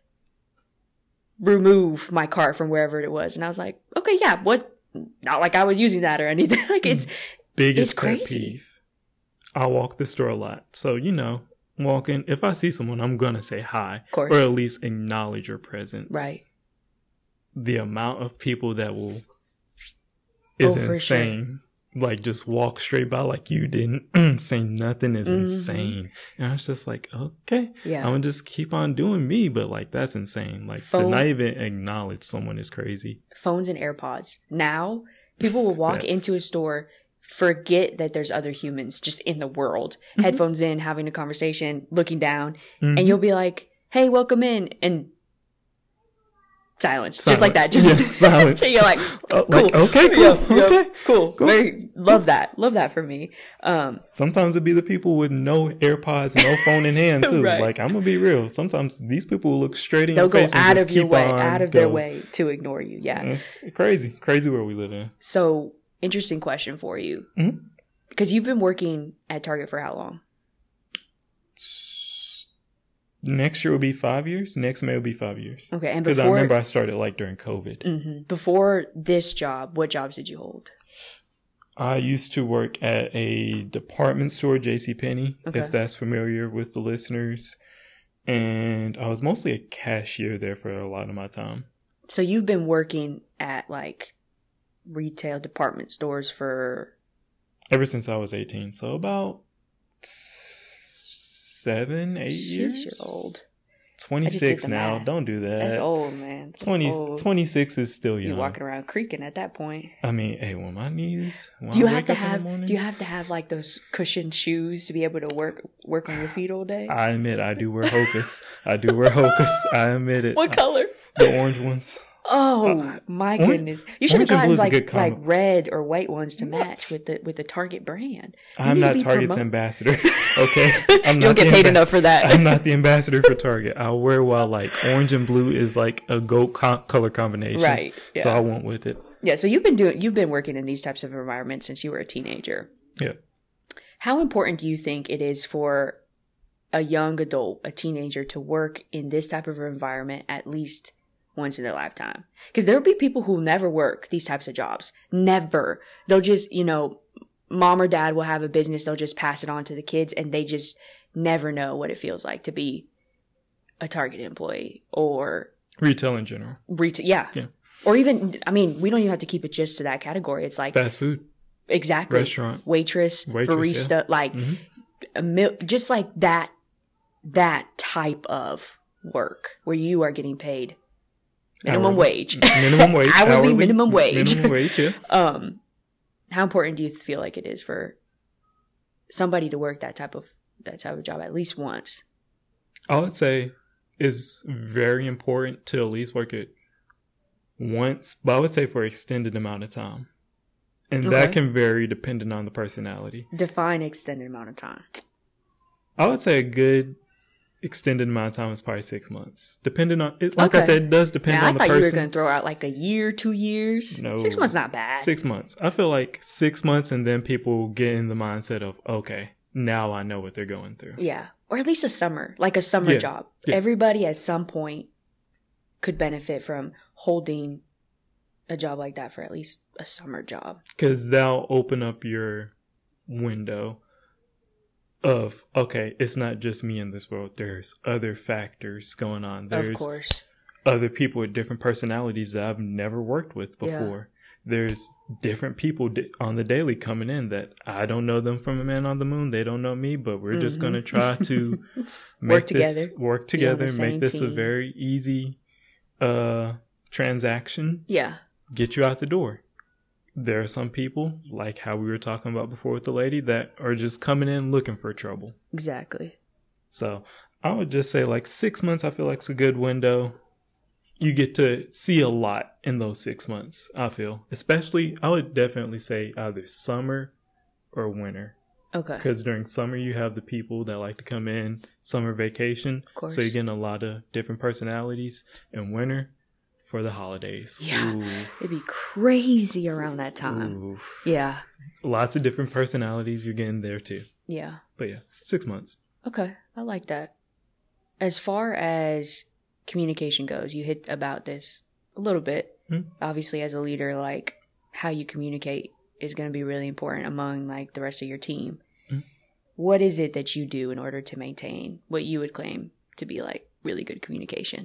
remove my cart from wherever it was, and I was like, okay, yeah, not like I was using that or anything. Like it's crazy. Pet peeve. I walk the store a lot, so you know, walking. If I see someone, I'm gonna say hi, of course, or at least acknowledge your presence. Right. The amount of people that is insane. Sure. Like just walk straight by like you didn't say nothing is insane. And I was just like, okay, I'm gonna just keep on doing me, but like that's insane. Like to not even acknowledge someone is crazy. Phones and AirPods. Now people will walk into a store, forget that there's other humans just in the world. Headphones in, having a conversation, looking down, and you'll be like, hey, welcome in, and Silence. Just like that. Just silence. You're like, cool. Like, okay, cool. Cool. Love that for me. Sometimes it'd be the people with no AirPods, no phone in hand too. Right. Like, I'm gonna be real. Sometimes these people will look straight in your face and just keep on out of their way to ignore you. Yeah. It's crazy world we live in. So, interesting question for you. Because you've been working at Target for how long? Next year will be 5 years. Next May will be 5 years. Okay, and because I remember I started like during COVID. Before this job, what jobs did you hold? I used to work at a department store, JCPenney, if that's familiar with the listeners, and I was mostly a cashier there for a lot of my time. So you've been working at like retail department stores ever since I was 18. So about 7, 8 years. You're old. 26 now. Don't do that. That's old, man. That's 26 is still young. You're walking around creaking at that point. I mean, hey, when my knees. Do you have to have like those cushioned shoes to be able to work on your feet all day? I admit I do wear Hokas. I admit it. What color? The orange ones. Oh my goodness! You should have gotten like red or white ones to match with the Target brand. I'm not Target's ambassador. Okay, you don't get paid enough for that. I'm not the ambassador for Target. I'll wear while like orange and blue is like a goat color combination. Right. Yeah. So I went with it. Yeah. So you've been working in these types of environments since you were a teenager. Yeah. How important do you think it is for a young adult, a teenager, to work in this type of environment at least once in their lifetime? Because there'll be people who never work these types of jobs. Never. They'll just, mom or dad will have a business. They'll just pass it on to the kids, and they just never know what it feels like to be a Target employee or retail in general. Yeah. Or even, we don't even have to keep it just to that category. It's like fast food. Exactly. Restaurant. Waitress, barista, just like that type of work where you are getting paid minimum wage. Hourly minimum wage. Minimum wage, yeah. How important do you feel like it is for somebody to work that type of job at least once? I would say it's very important to at least work it once, but I would say for an extended amount of time. And that can vary depending on the personality. Define extended amount of time. I would say a good extended amount of time is probably 6 months. Depending on it, like I said, it does depend on the person. I thought you were going to throw out like a year, 2 years. No, 6 months not bad. 6 months. I feel like 6 months, and then people get in the mindset of, okay, now I know what they're going through. Yeah, or at least a summer job. Yeah. Everybody at some point could benefit from holding a job like that for at least a summer job, because they'll open up your window of, okay, it's not just me in this world. There's other factors going on. There's of course other people with different personalities that I've never worked with before. Yeah. There's different people on the daily coming in that I don't know them from a man on the moon. They don't know me, but we're just going to try to work together, make this team. A very easy transaction. Yeah. Get you out the door. There are some people, like how we were talking about before with the lady, that are just coming in looking for trouble. Exactly. So I would just say like 6 months, I feel like it's a good window. You get to see a lot in those 6 months, I feel. Especially, I would definitely say either summer or winter. Okay. Because during summer, you have the people that like to come in, summer vacation. Of course. So you're getting a lot of different personalities. And winter, for the holidays. Yeah. Ooh. It'd be crazy around that time. Ooh. Yeah. Lots of different personalities you're getting there too. Yeah. But yeah, 6 months. Okay. I like that. As far as communication goes, you hit about this a little bit. Mm-hmm. Obviously, as a leader, like how you communicate is going to be really important among like the rest of your team. Mm-hmm. What is it that you do in order to maintain what you would claim to be like really good communication?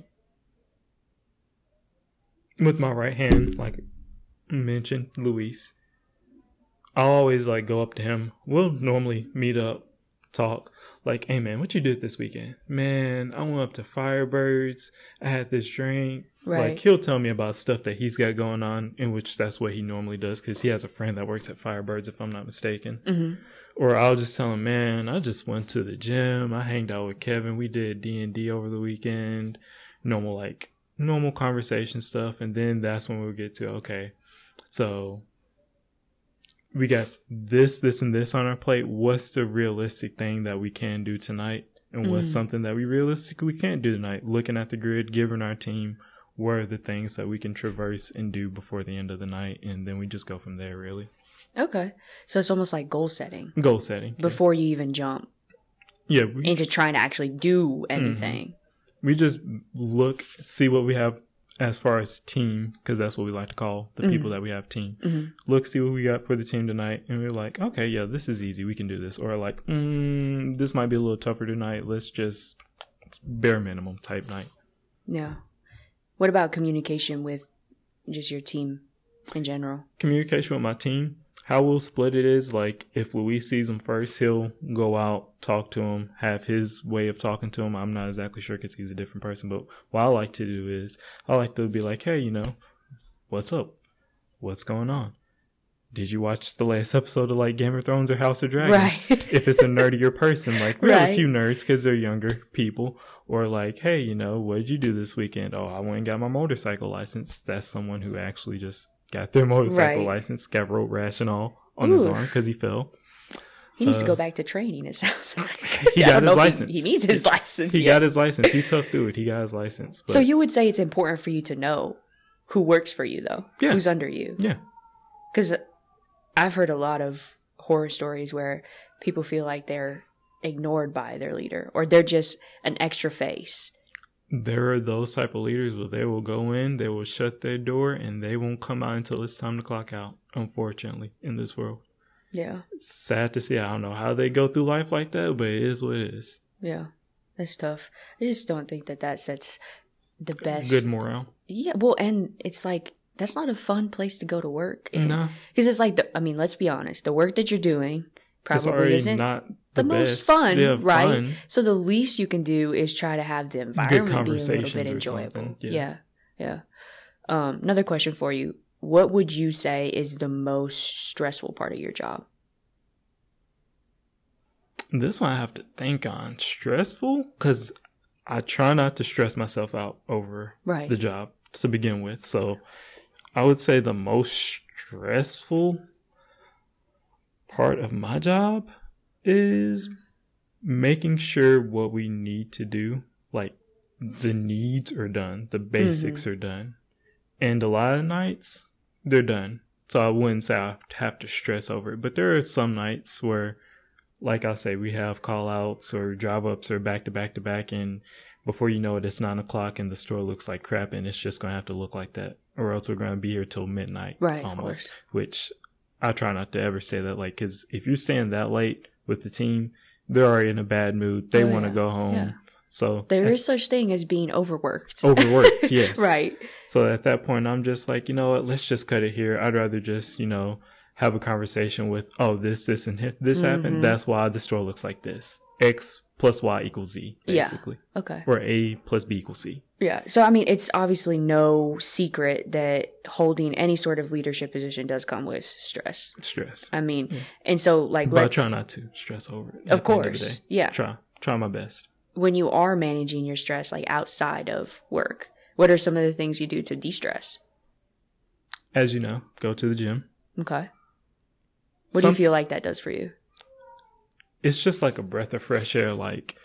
With my right hand, like mentioned, Luis, I'll always like go up to him. We'll normally meet up, talk, like, hey man, what you did this weekend? Man, I went up to Firebirds. I had this drink. Right. Like, he'll tell me about stuff that he's got going on, in which that's what he normally does, because he has a friend that works at Firebirds, if I'm not mistaken. Mm-hmm. Or I'll just tell him, man, I just went to the gym. I hanged out with Kevin. We did D&D over the weekend. Normal conversation stuff. And then that's when we'll get to, okay, so we got this, and this on our plate. What's the realistic thing that we can do tonight? And what's something that we realistically can't do tonight? Looking at the grid, giving our team, what are the things that we can traverse and do before the end of the night? And then we just go from there, really. Okay. So it's almost like goal setting. Goal setting. Before you even jump. Yeah. Into trying to actually do anything. Mm-hmm. We just look, see what we have as far as team, because that's what we like to call the people that we have team. Mm-hmm. Look, see what we got for the team tonight. And we're like, okay, yeah, this is easy. We can do this. Or like, this might be a little tougher tonight. It's bare minimum type night. Yeah. What about communication with just your team in general? Communication with my team. How we'll split it is, like, if Luis sees him first, he'll go out, talk to him, have his way of talking to him. I'm not exactly sure because he's a different person, but what I like to do is I like to be like, hey, what's up? What's going on? Did you watch the last episode of, like, Game of Thrones or House of Dragons? Right. If it's a nerdier person, like, we have a few nerds because they're younger people. Or like, hey, what did you do this weekend? Oh, I went and got my motorcycle license. That's someone who actually just got their motorcycle license, got road rash and all on his arm because he fell. He needs to go back to training, it sounds like. He got his license. He needs his license. He got his license. He toughed through it. He got his license. But. So you would say it's important for you to know who works for you, though? Yeah. Who's under you? Yeah. Because I've heard a lot of horror stories where people feel like they're ignored by their leader, or they're just an extra face. There are those type of leaders where they will go in, they will shut their door, and they won't come out until it's time to clock out, unfortunately, in this world. Yeah. It's sad to see. I don't know how they go through life like that, but it is what it is. Yeah. That's tough. I just don't think that sets the best... Good morale. Yeah, well, and it's like, that's not a fun place to go to work. No. Because it's like, let's be honest, the work that you're doing probably isn't... not the most fun, right? Fun. So the least you can do is try to have the environment be a little bit enjoyable. Yeah. Another question for you. What would you say is the most stressful part of your job? This one I have to think on. Stressful? Because I try not to stress myself out over the job to begin with. So I would say the most stressful part of my job is making sure what we need to do, like the needs are done, the basics are done. And a lot of nights, they're done. So I wouldn't say I have to stress over it. But there are some nights where, like I say, we have call outs or drive ups or back to back to back. And before you know it, it's 9 o'clock and the store looks like crap. And it's just going to have to look like that. Or else we're going to be here till midnight. Right, almost. Which I try not to ever stay that late. Because if you're staying that late with the team, they're already in a bad mood. They want to go home. Yeah. So there is such thing as being overworked. Overworked, yes. Right. So at that point, I'm just like, you know what? Let's just cut it here. I'd rather just, you know, have a conversation with, oh, this, and this happened. That's why the store looks like this. X plus Y equals Z, basically. Yeah. Okay. Or A plus B equals C. Yeah. So, I mean, it's obviously no secret that holding any sort of leadership position does come with stress. I mean, and so, like, but I try not to stress over it. Of course. Yeah. Try my best. When you are managing your stress, like outside of work, what are some of the things you do to de-stress? As you know, go to the gym. Okay. What do you feel like that does for you? It's just like a breath of fresh air, like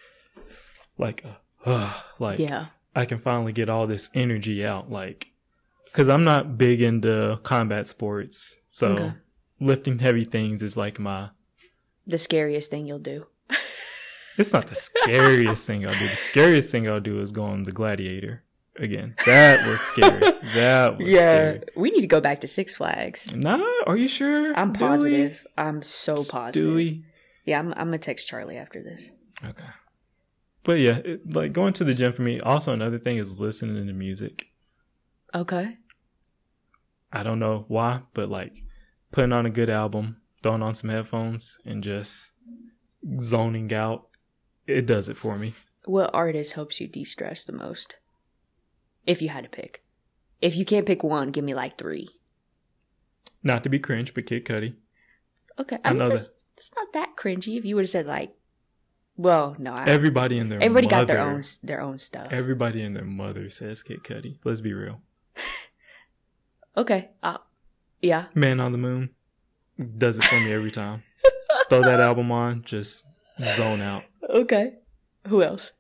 yeah. I can finally get all this energy out, like, because I'm not big into combat sports, so lifting heavy things is like the scariest thing you'll do. It's not the scariest thing I'll do. The scariest thing I'll do is go on the Gladiator again. That was scary. Scary. We need to go back to Six Flags. Nah, are you sure? I'm positive. I'm so positive. Do we? Yeah, I'm gonna text Charlie after this. Okay. But yeah, like going to the gym for me. Also, another thing is listening to music. Okay. I don't know why, but like putting on a good album, throwing on some headphones, and just zoning out. It does it for me. What artist helps you de-stress the most? If you had to pick. If you can't pick one, give me like 3. Not to be cringe, but Kid Cudi. Okay. I mean, that's not that cringy. If you would have said like, well, no. Everybody got their own stuff. Everybody and their mother says Kid Cudi. Let's be real. Okay. Yeah. Man on the Moon does it for me every time. Throw that album on, just zone out. Okay. Who else?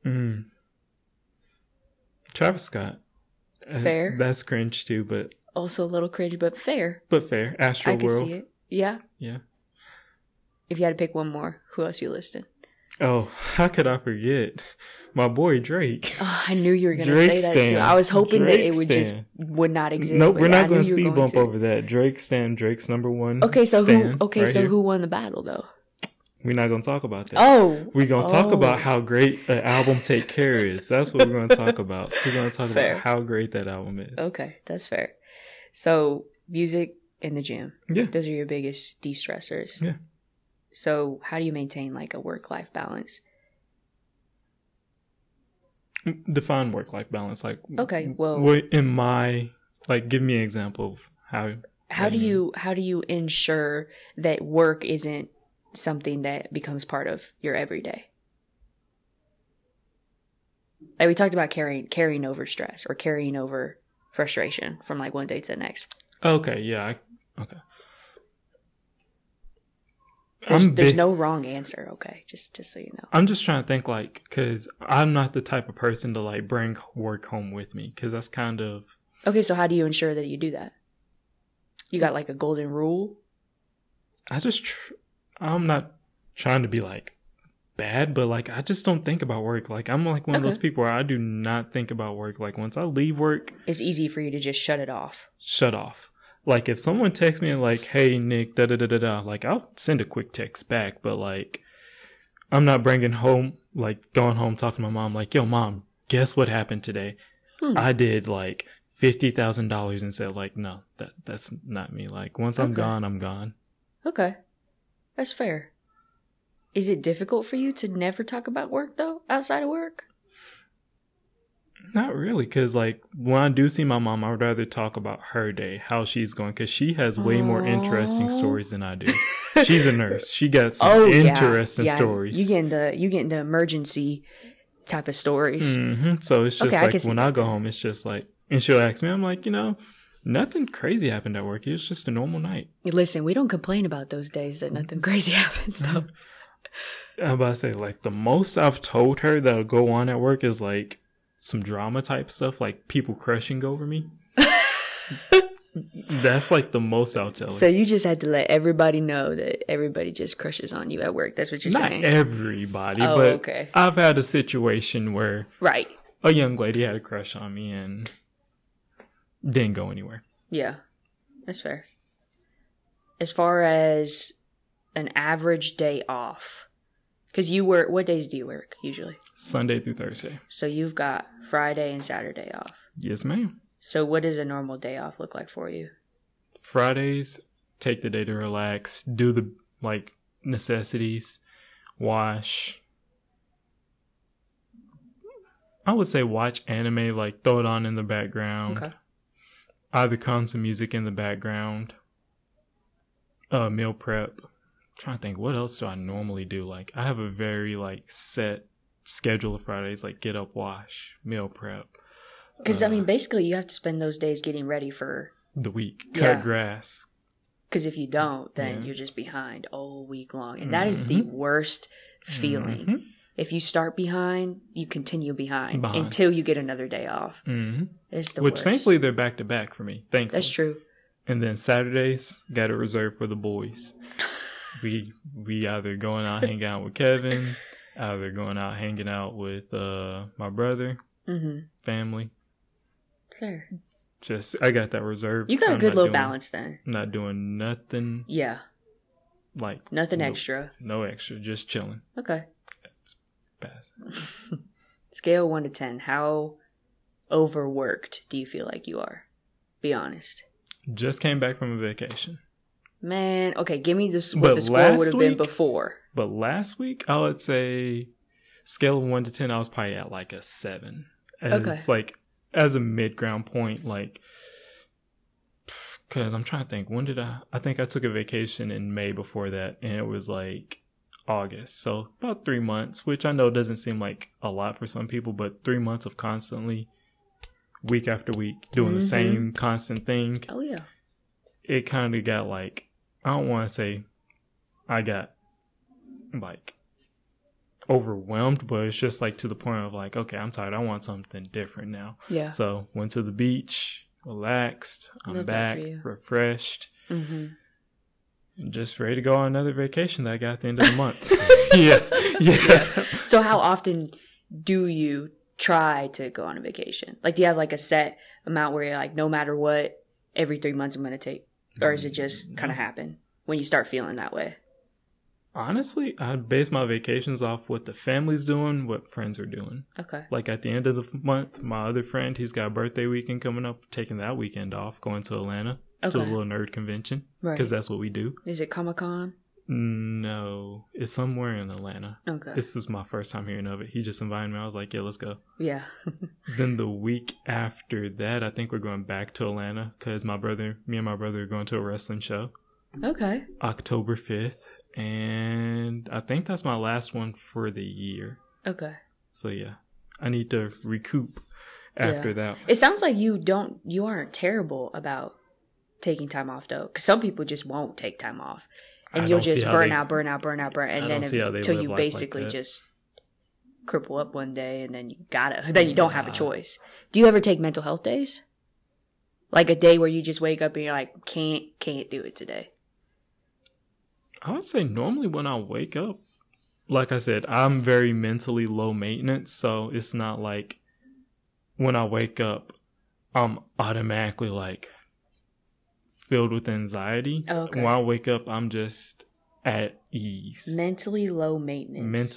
Travis Scott. Fair. That's cringe too, but also a little cringe, but fair. Astroworld. I can see it. Yeah. Yeah. If you had to pick one more, who else you listed? Oh, how could I forget? My boy Drake. Oh, I knew you were going to say that too. I was hoping that it would not exist. Nope, we're not going to speed bump over that. Drake's number one. Okay, so who won the battle though? We're not going to talk about that. Oh. We're going to talk about how great an album Take Care is. That's what we're going to talk about. We're going to talk about how great that album is. Okay, that's fair. So, music and the gym. Yeah. Those are your biggest de-stressors. Yeah. So, how do you maintain like a work-life balance? Define work-life balance. Like, okay, well, give me an example of how. How do you ensure that work isn't something that becomes part of your everyday? Like we talked about carrying over stress or carrying over frustration from like one day to the next. Okay, yeah. Okay. There's no wrong answer, okay? Just so you know. I'm just trying to think like, because I'm not the type of person to like bring work home with me, because that's kind of... Okay, so how do you ensure that you do that? You got like a golden rule? I'm not trying to be like bad, but like I just don't think about work. Like I'm like one of those people where I do not think about work. Like once I leave work, it's easy for you to just shut it off. Like if someone texts me like, "Hey Nick, da da da da da," like I'll send a quick text back, but like I'm not bringing home, like going home talking to my mom like, "Yo mom, guess what happened today? I did like $50,000 and said like, no, that's not me. Like once I'm gone, I'm gone." Okay. That's fair. Is it difficult for you to never talk about work, though, outside of work? Not really, because, like, when I do see my mom, I would rather talk about her day, how she's going, because she has way more interesting stories than I do. She's a nurse. She got some interesting stories. You get the emergency type of stories. Mm-hmm. So it's just like, when I go home, it's just like, and she'll ask me, I'm like, nothing crazy happened at work. It was just a normal night. Listen, we don't complain about those days that nothing crazy happens, though. I'm about to say, like, the most I've told her that'll go on at work is, like, some drama type stuff, like people crushing over me. That's, like, the most I'll tell her. So you just had to let everybody know that everybody just crushes on you at work. That's what you're saying? Not everybody, but okay. I've had a situation where right. a young lady had a crush on me and didn't go anywhere. Yeah, that's fair. As far as an average day off, because you work, what days do you work usually? Sunday through Thursday. So you've got Friday and Saturday off. Yes, ma'am. So what does a normal day off look like for you? Fridays, take the day to relax, do the, like, necessities, wash. I would say watch anime, like, throw it on in the background. Okay. Either come some music in the background. Meal prep. I'm trying to think, what else do I normally do? Like, I have a very, like, set schedule of Fridays, like, get up, wash, meal prep. Because, I mean, basically you have to spend those days getting ready for the week. Cut grass. Because if you don't, then you're just behind all week long. And that is the worst feeling. Mm-hmm. If you start behind, you continue behind until you get another day off. Mm-hmm. It's the worst. Thankfully, they're back to back for me. Thankfully. That's true. And then Saturdays, got it reserved for the boys. We either going out hanging out with Kevin, either going out hanging out with my brother, family. Fair. I got that reserved. You got a good little balance then. I'm not doing nothing. Yeah. Like nothing extra. No extra, just chilling. Okay. It's bad. Scale 1 to 10. How overworked do you feel like you are? Be honest. Just came back from a vacation. Man, okay, give me what the score would have been before. But last week, I would say scale of 1 to 10, I was probably at like a 7. As like as a mid-ground point, like, because I'm trying to think, when did I think I took a vacation in May before that, and it was like August. So about 3 months, which I know doesn't seem like a lot for some people, but 3 months of constantly, week after week, doing the same constant thing. Oh, yeah. It kind of got like, I don't want to say I got like overwhelmed, but it's just like to the point of like, okay, I'm tired. I want something different now. Yeah. So went to the beach, relaxed. I'm back, refreshed. Mm-hmm. And just ready to go on another vacation that I got at the end of the month. Yeah. So how often do you try to go on a vacation? Like, do you have like a set amount where you're like, no matter what, every 3 months I'm going to take? Or does it just kind of happen when you start feeling that way? Honestly, I base my vacations off what the family's doing, what friends are doing. Okay. Like at the end of the month, my other friend, he's got a birthday weekend coming up, taking that weekend off, going to Atlanta to a little nerd convention. Right. Because that's what we do. Is it Comic-Con? No, it's somewhere in Atlanta. Okay. This was my first time hearing of it. He just invited me. I was like, yeah, let's go. Yeah. Then the week after that, I think we're going back to Atlanta because me and my brother are going to a wrestling show. Okay. October 5th. And I think that's my last one for the year. Okay. So yeah, I need to recoup after that. It sounds like you aren't terrible about taking time off though. Because some people just won't take time off. And you'll just burn out. And then until you basically just cripple up one day and then then you don't have a choice. Do you ever take mental health days? Like a day where you just wake up and you're like, can't do it today. I would say normally when I wake up, like I said, I'm very mentally low maintenance. So it's not like when I wake up, I'm automatically like filled with anxiety. Okay. When I wake up, I'm just at ease. Mentally low maintenance.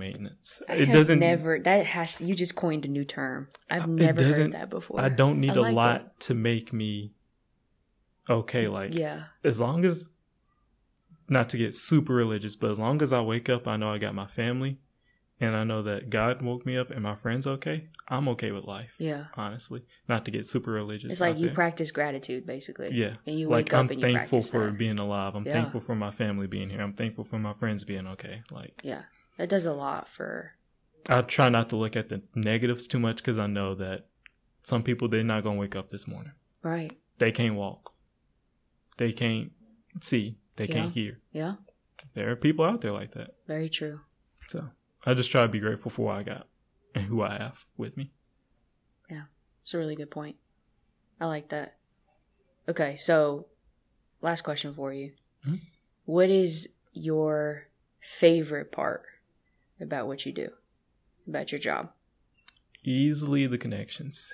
You just coined a new term. I've never heard that before. I don't need a lot to make me okay. Like, as long as, not to get super religious, but as long as I wake up, I know I got my family and I know that God woke me up and my friend's okay. I'm okay with life. Yeah. Honestly. Not to get super religious. It's like you practice gratitude, basically. Yeah. And you wake up and you practice that. I'm thankful for being alive. I'm thankful for my family being here. I'm thankful for my friends being okay. Like, yeah. That does a lot for... I try not to look at the negatives too much because I know that some people, they're not going to wake up this morning. Right. They can't walk. They can't see. They can't hear. Yeah. There are people out there like that. Very true. So I just try to be grateful for what I got and who I have with me. Yeah, it's a really good point. I like that. Okay, so last question for you. Mm-hmm. What is your favorite part about what you do, about your job? Easily the connections.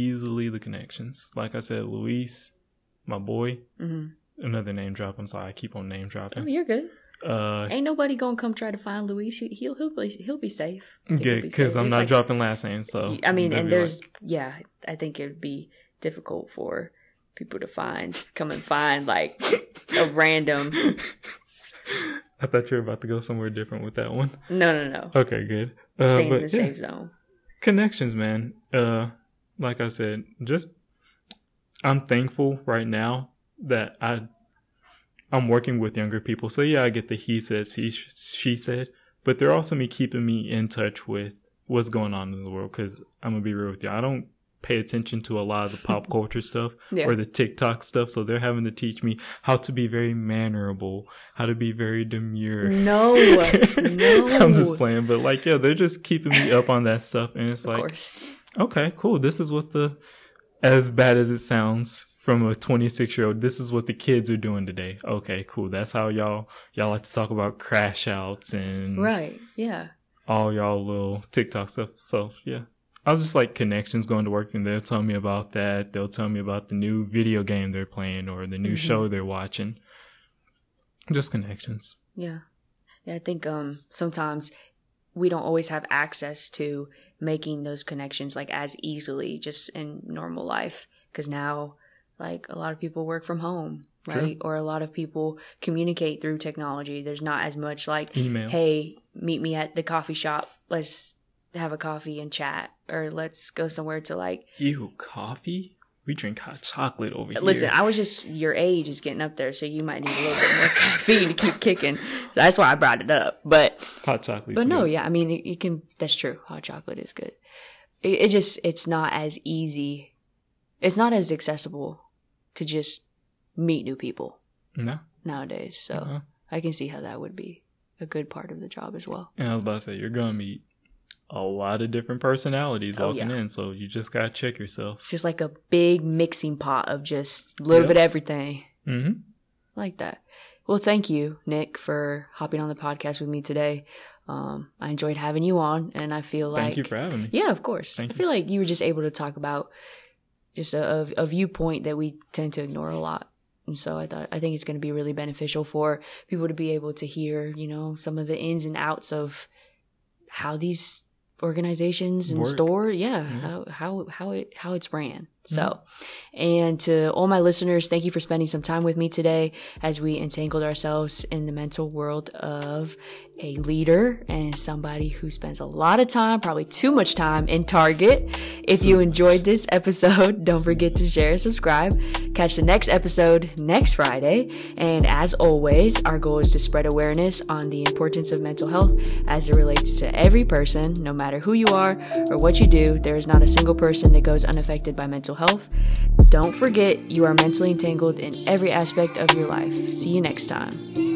Like I said, Luis, my boy. Mm-hmm. Another name drop. I'm sorry, I keep on name dropping. Oh, you're good. Ain't nobody gonna come try to find Luis. He'll be safe. Good, because I'm not dropping last names. So I mean, and there's I think it would be difficult for people to come and find like a random. I thought you were about to go somewhere different with that one. No. Okay, good. Staying in the safe zone. Connections, man. Like I said, I'm thankful right now that I'm working with younger people. So yeah, I get the he said, she said, but they're also keeping me in touch with what's going on in the world. Cause I'm gonna be real with you. I don't pay attention to a lot of the pop culture stuff or the TikTok stuff. So they're having to teach me how to be very mannerable, how to be very demure. No. I'm just playing, but like, yeah, they're just keeping me up on that stuff. And it's okay, cool. This is what as bad as it sounds from a 26-year-old, this is what the kids are doing today. Okay, cool. That's how y'all like to talk about crash outs and right. Yeah. All y'all little TikTok stuff. So yeah. I was just like connections going to work and they'll tell me about that. They'll tell me about the new video game they're playing or the new show they're watching. Just connections. Yeah. I think sometimes we don't always have access to making those connections like as easily just in normal life. Because now like a lot of people work from home, right? Or a lot of people communicate through technology. There's not as much like emails. Hey, meet me at the coffee shop. Let's have a coffee and chat, or let's go somewhere to like. Ew, coffee? We drink hot chocolate over here. Listen, I was just, your age is getting up there, so you might need a little bit more caffeine to keep kicking. That's why I brought it up. But hot chocolate. But no, good. Yeah, I mean, you can. That's true. Hot chocolate is good. It's not as easy. It's not as accessible to just meet new people. No. Nowadays, so I can see how that would be a good part of the job as well. And I was about to say, you're gonna meet a lot of different personalities walking in, so you just gotta check yourself. It's just like a big mixing pot of just a little bit of everything. Mm-hmm. Like that. Well, thank you, Nick, for hopping on the podcast with me today. I enjoyed having you on, and I feel like... Thank you for having me. Yeah, of course. I feel like you were just able to talk about just a viewpoint that we tend to ignore a lot. And so I think it's going to be really beneficial for people to be able to hear, some of the ins and outs of how these organizations and how it's ran. So, and to all my listeners, thank you for spending some time with me today as we entangled ourselves in the mental world of a leader and somebody who spends a lot of time, probably too much time, in Target. If you enjoyed this episode, don't forget to share and subscribe. Catch the next episode next Friday. And as always, our goal is to spread awareness on the importance of mental health as it relates to every person, no matter who you are or what you do. There is not a single person that goes unaffected by mental health. Don't forget, you are mentally entangled in every aspect of your life. See you next time.